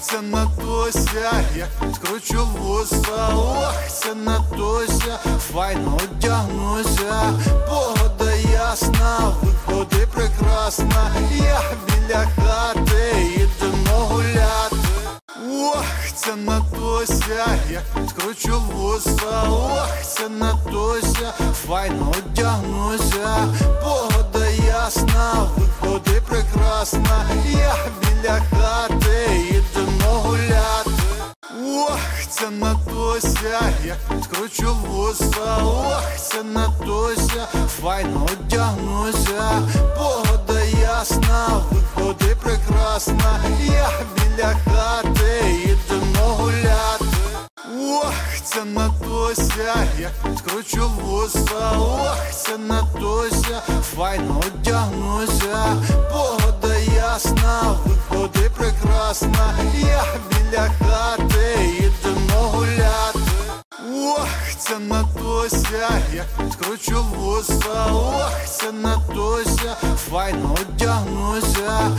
це Натуся, як підкручу вуса. Ох, це Натуся, файно одягнуся. Погода ясна, виходи прекрасна. Я біля хати, йдемо гуляти. Ох, це Натуся, як підкручу вуса. Ох, це Натуся, файно одягнуся. Погода ясна, виходи прекрасна. Я біля хати, йдемо гуляти. Ох, це Натуся, як підкручу вуса. Ох, це Натуся, файно одягнуся. Погода ясна, виходи прекрасна. Я біля хати, йдемо гуляти. Ох, це Натуся, як підкручу вуса. Ох, це Натуся, файно одягнуся. Погода ясна, виходи прекрасна. Я біля хати, йдемо гуляти. Ох, це Натуся, як підкручу вуса. Ох, це Натуся, файно одягнуся.